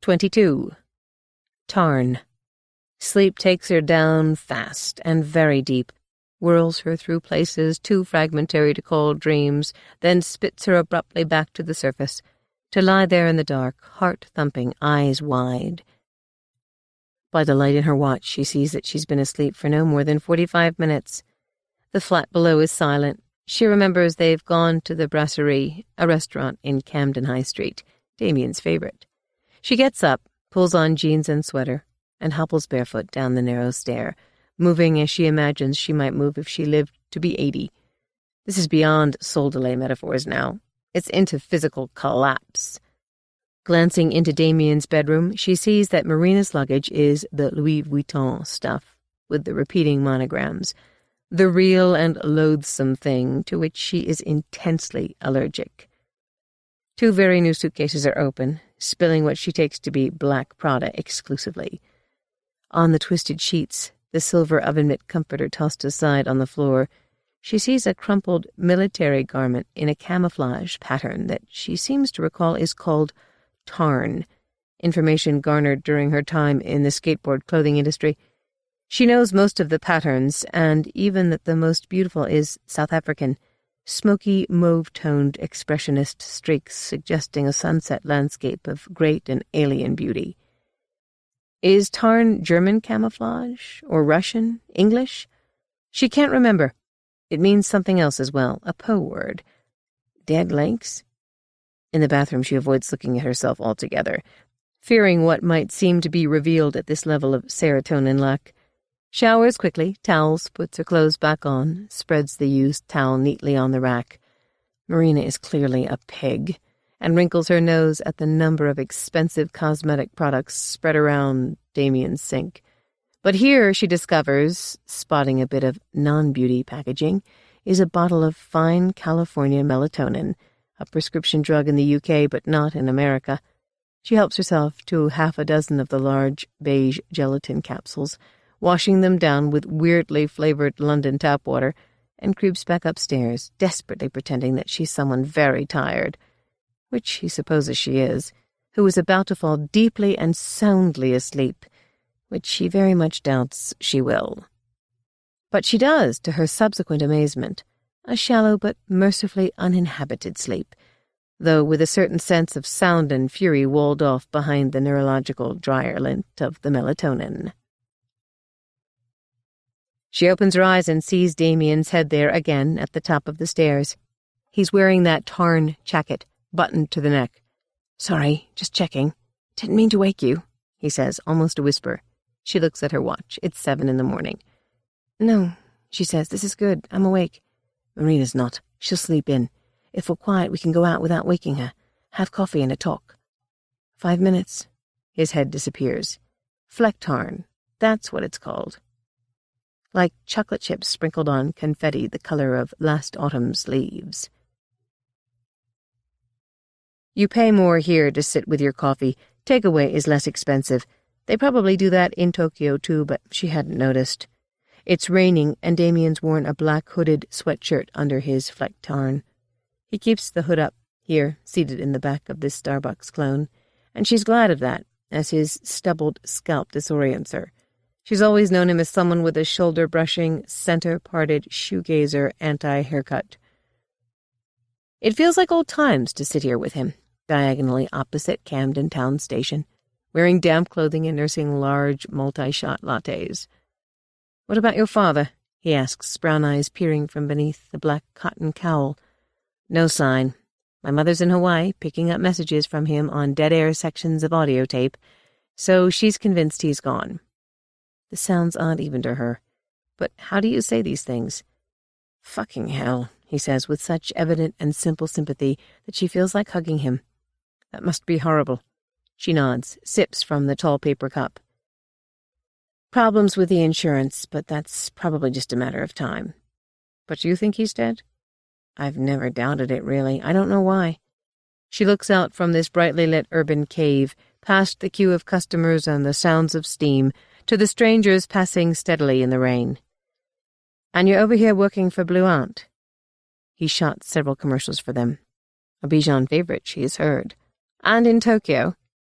22. Tarn. Sleep takes her down fast and very deep, whirls her through places too fragmentary to call dreams, then spits her abruptly back to the surface, to lie there in the dark, heart thumping, eyes wide. By the light in her watch, she sees that she's been asleep for no more than 45 minutes. The flat below is silent. She remembers they've gone to the Brasserie, a restaurant in Camden High Street, Damien's favourite. She gets up, pulls on jeans and sweater, and hobbles barefoot down the narrow stair, moving as she imagines she might move if she lived to be 80. This is beyond Sol de Lay metaphors now. It's into physical collapse. Glancing into Damien's bedroom, she sees that Marina's luggage is the Louis Vuitton stuff, with the repeating monograms, the real and loathsome thing to which she is intensely allergic. 2 very new suitcases are open, spilling what she takes to be black Prada exclusively. On the twisted sheets, the silver oven-mitt comforter tossed aside on the floor, she sees a crumpled military garment in a camouflage pattern that she seems to recall is called Tarn, information garnered during her time in the skateboard clothing industry. She knows most of the patterns, and even that the most beautiful is South African, smoky, mauve-toned expressionist streaks suggesting a sunset landscape of great and alien beauty. Is Tarn German camouflage? Or Russian? English? She can't remember. It means something else as well, a Poe word. Dead lakes? In the bathroom, she avoids looking at herself altogether, fearing what might seem to be revealed at this level of serotonin lack. Showers quickly, towels, puts her clothes back on, spreads the used towel neatly on the rack. Marina is clearly a pig, and wrinkles her nose at the number of expensive cosmetic products spread around Damien's sink. But here, she discovers, spotting a bit of non-beauty packaging, is a bottle of fine California melatonin, a prescription drug in the UK but not in America. She helps herself to 6 of the large beige gelatin capsules, washing them down with weirdly flavored London tap water, and creeps back upstairs, desperately pretending that she's someone very tired, which he supposes she is, who is about to fall deeply and soundly asleep, which she very much doubts she will. But she does, to her subsequent amazement, a shallow but mercifully uninhabited sleep, though with a certain sense of sound and fury walled off behind the neurological dryer lint of the melatonin. She opens her eyes and sees Damien's head there again at the top of the stairs. He's wearing that Tarn jacket, buttoned to the neck. "Sorry, just checking. Didn't mean to wake you," he says, almost a whisper. She looks at her watch. It's 7 in the morning. "No," she says, "this is good. I'm awake." "Marina's not. She'll sleep in. If we're quiet, we can go out without waking her. Have coffee and a talk." 5 minutes. His head disappears. Flecktarn. That's what it's called. Like chocolate chips sprinkled on confetti the color of last autumn's leaves. You pay more here to sit with your coffee. Takeaway is less expensive. They probably do that in Tokyo too, but she hadn't noticed. It's raining, and Damien's worn a black hooded sweatshirt under his Flecktarn. He keeps the hood up, here, seated in the back of this Starbucks clone, and she's glad of that, as his stubbled scalp disorients her. She's always known him as someone with a shoulder-brushing, center-parted, shoegazer anti-haircut. It feels like old times to sit here with him, diagonally opposite Camden Town Station, wearing damp clothing and nursing large, multi-shot lattes. "What about your father?" he asks, brown eyes peering from beneath the black cotton cowl. "No sign. My mother's in Hawaii, picking up messages from him on dead-air sections of audio tape, so she's convinced he's gone." This sounds odd even to her. But how do you say these things? "Fucking hell," he says with such evident and simple sympathy that she feels like hugging him. "That must be horrible." She nods, sips from the tall paper cup. "Problems with the insurance, but that's probably just a matter of time." "But you think he's dead?" "I've never doubted it, really. I don't know why." She looks out from this brightly lit urban cave, past the queue of customers and the sounds of steam, to the strangers passing steadily in the rain. "And you're over here working for Blue Ant?" He shot several commercials for them. A Bijan favorite, she has heard. "And in Tokyo?"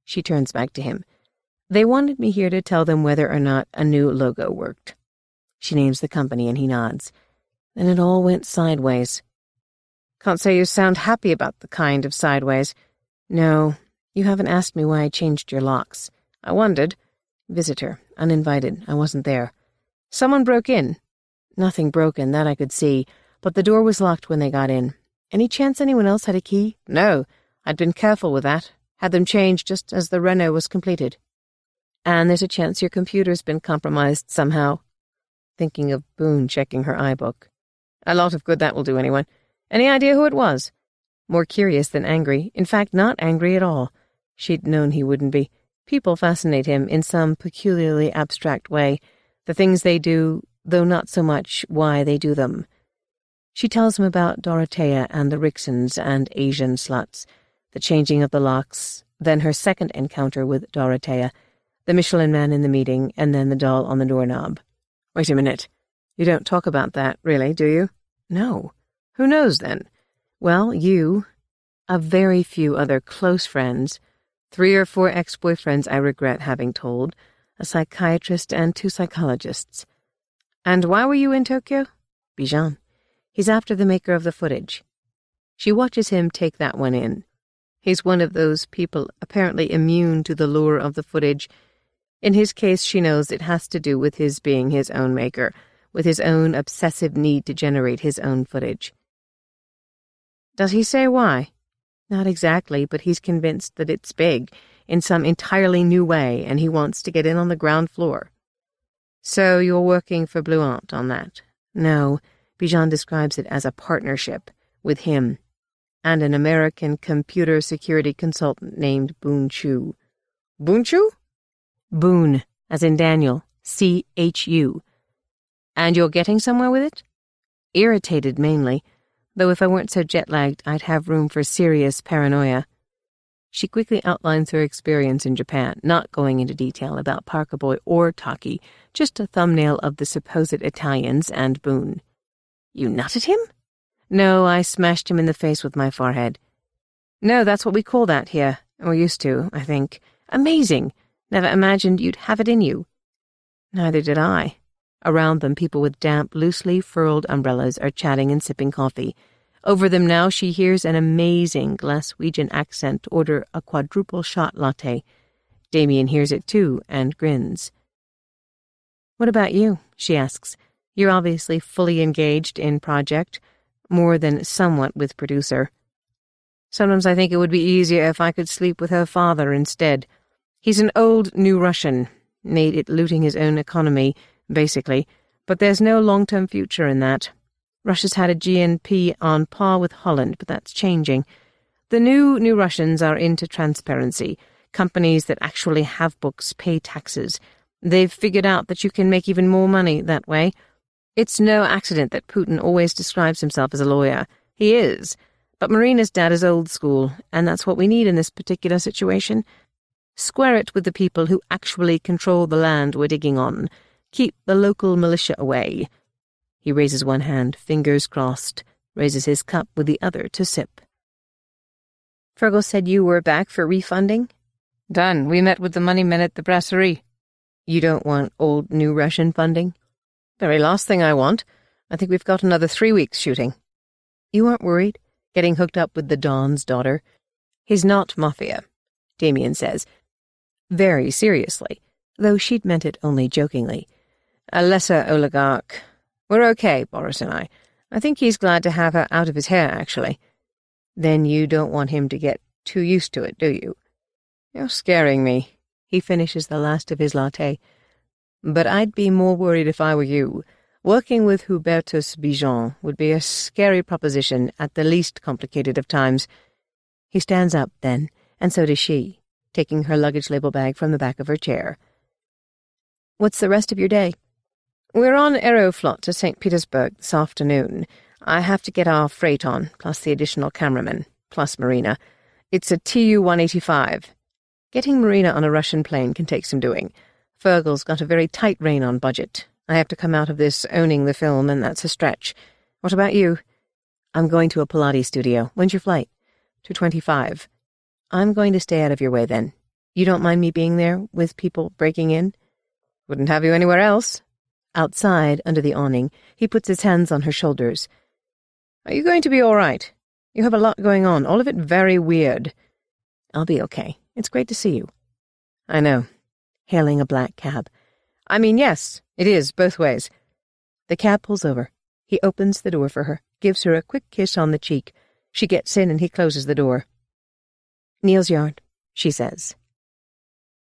She turns back to him. They wanted me here to tell them whether or not a new logo worked. She names the company and he nods. Then it all went sideways. Can't say you sound happy about the kind of sideways. No, you haven't asked me why I changed your locks. I wondered. Visitor, uninvited, I wasn't there. Someone broke in. Nothing broken, that I could see, but the door was locked when they got in. Any chance anyone else had a key? No, I'd been careful with that. Had them changed just as the reno was completed. And there's a chance your computer's been compromised somehow. Thinking of Boone checking her iBook. A lot of good that will do anyone. Any idea who it was? More curious than angry. In fact, not angry at all. She'd known he wouldn't be. People fascinate him in some peculiarly abstract way. The things they do, though not so much why they do them. She tells him about Dorothea and the Rixons and Asian sluts, the changing of the locks, then her second encounter with Dorothea, the Michelin man in the meeting, and then the doll on the doorknob. Wait a minute. You don't talk about that, really, do you? No. Who knows, then? Well, you, a very few other close friends, 3 or 4 ex-boyfriends I regret having told, a psychiatrist and 2 psychologists. And why were you in Tokyo? Bijan. He's after the maker of the footage. She watches him take that one in. He's one of those people apparently immune to the lure of the footage. In his case, she knows it has to do with his being his own maker, with his own obsessive need to generate his own footage. Does he say why? Not exactly, but he's convinced that it's big, in some entirely new way, and he wants to get in on the ground floor. So you're working for Bluant on that? No, Bijan describes it as a partnership with him and an American computer security consultant named Boone Chu. Boone Chu? Boone, as in Daniel, C-H-U. And you're getting somewhere with it? Irritated mainly, though if I weren't so jet-lagged, I'd have room for serious paranoia. She quickly outlines her experience in Japan, not going into detail about Parker Boy or Taki, just a thumbnail of the supposed Italians and Boone. You nutted him? No, I smashed him in the face with my forehead. No, that's what we call that here, or used to, I think. Amazing! Never imagined you'd have it in you. Neither did I. Around them, people with damp, loosely furled umbrellas are chatting and sipping coffee. Over them now, she hears an amazing Glaswegian accent order a quadruple shot latte. Damien hears it too, and grins. What about you? She asks. You're obviously fully engaged in project, more than somewhat with producer. Sometimes I think it would be easier if I could sleep with her father instead. He's an old New Russian, made it looting his own economy, basically, but there's no long-term future in that. Russia's had a GNP on par with Holland, but that's changing. The New Russians are into transparency. Companies that actually have books pay taxes. They've figured out that you can make even more money that way. It's no accident that Putin always describes himself as a lawyer. He is. But Marina's dad is old school, and that's what we need in this particular situation. Square it with the people who actually control the land we're digging on. Keep the local militia away. He raises one hand, fingers crossed, raises his cup with the other to sip. Fergal said you were back for refunding? Done. We met with the money men at the brasserie. You don't want old New Russian funding? Very last thing I want. I think we've got another 3 weeks shooting. You aren't worried? Getting hooked up with the Don's daughter? He's not mafia, Damien says. Very seriously, though she'd meant it only jokingly. A lesser oligarch. We're okay, Boris and I. I think he's glad to have her out of his hair, actually. Then you don't want him to get too used to it, do you? You're scaring me. He finishes the last of his latte. But I'd be more worried if I were you. Working with Hubertus Bijan would be a scary proposition at the least complicated of times. He stands up, then, and so does she, taking her luggage label bag from the back of her chair. What's the rest of your day? We're on Aeroflot to St. Petersburg this afternoon. I have to get our freight on, plus the additional cameraman, plus Marina. It's a Tu-185. Getting Marina on a Russian plane can take some doing. Fergal's got a very tight rein on budget. I have to come out of this owning the film, and that's a stretch. What about you? I'm going to a Pilates studio. When's your flight? 2:25. I'm going to stay out of your way, then. You don't mind me being there, with people breaking in? Wouldn't have you anywhere else. Outside, under the awning, he puts his hands on her shoulders. Are you going to be all right? You have a lot going on, all of it very weird. I'll be okay. It's great to see you. I know. Hailing a black cab. I mean, yes, it is, both ways. The cab pulls over. He opens the door for her, gives her a quick kiss on the cheek. She gets in and he closes the door. Neil's Yard, she says.